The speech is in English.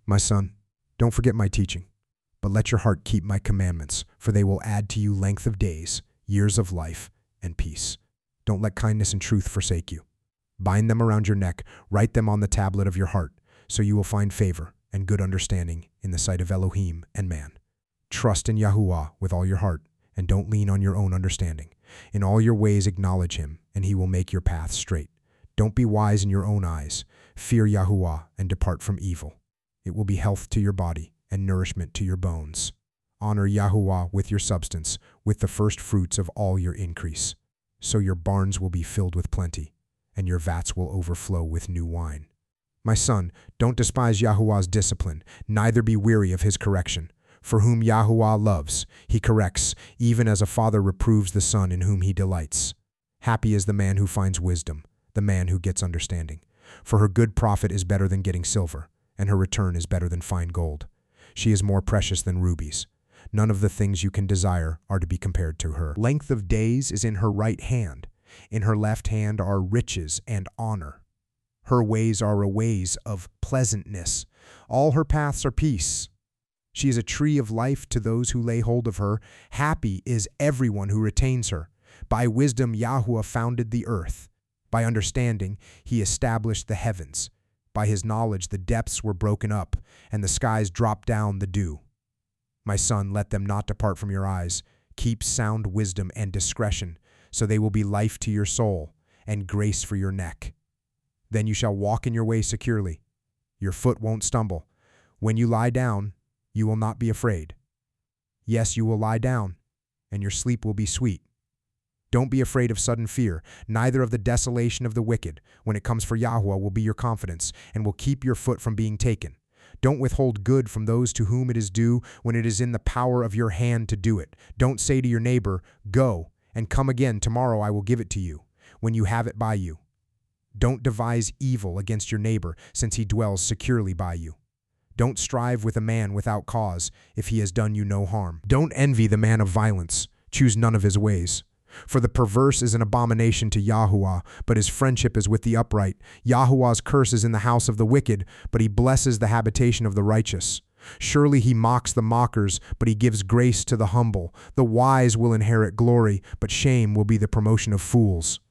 My son, don't forget my teaching, but let your heart keep my commandments, for they will add to you length of days, years of life, and peace. Don't let kindness and truth forsake you. Bind them around your neck, write them on the tablet of your heart, so you will find favor and good understanding in the sight of Elohim and man. Trust in Yahuwah with all your heart, and don't lean on your own understanding. In all your ways acknowledge him, and he will make your path straight. Don't be wise in your own eyes. Fear Yahuwah and depart from evil. It will be health to your body and nourishment to your bones. Honor Yahuwah with your substance, with the first fruits of all your increase. So your barns will be filled with plenty, and your vats will overflow with new wine. My son, don't despise Yahuwah's discipline, neither be weary of his correction. For whom Yahuwah loves, he corrects, even as a father reproves the son in whom he delights. Happy is the man who finds wisdom, the man who gets understanding. For her good profit is better than getting silver, and her return is better than fine gold. She is more precious than rubies. None of the things you can desire are to be compared to her. Length of days is in her right hand. In her left hand are riches and honor. Her ways are ways of pleasantness. All her paths are peace. She is a tree of life to those who lay hold of her. Happy is everyone who retains her. By wisdom Yahuwah founded the earth. By understanding he established the heavens. By his knowledge the depths were broken up, and the skies dropped down the dew. My son, let them not depart from your eyes. Keep sound wisdom and discretion, so they will be life to your soul, and grace for your neck. Then you shall walk in your way securely. Your foot won't stumble. When you lie down, you will not be afraid. Yes, you will lie down, and your sleep will be sweet. Don't be afraid of sudden fear, neither of the desolation of the wicked. When it comes, for Yahuwah will be your confidence, and will keep your foot from being taken. Don't withhold good from those to whom it is due, when it is in the power of your hand to do it. Don't say to your neighbor, "Go, and come again, tomorrow I will give it to you," when you have it by you. Don't devise evil against your neighbor, since he dwells securely by you. Don't strive with a man without cause, if he has done you no harm. Don't envy the man of violence. Choose none of his ways. For the perverse is an abomination to Yahuwah, but his friendship is with the upright. Yahuwah's curse is in the house of the wicked, but he blesses the habitation of the righteous. Surely he mocks the mockers, but he gives grace to the humble. The wise will inherit glory, but shame will be the promotion of fools.